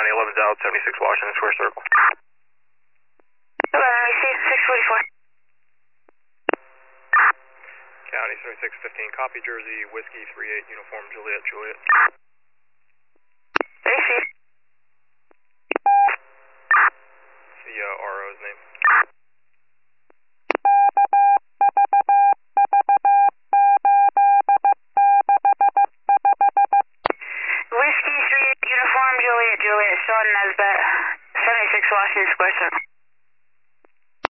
County 11 South 76 Washington Square Circle. 11, I see 644. County 7615, copy Jersey, Whiskey 38, Uniform Juliet, Juliet. I see. What's the RO's name?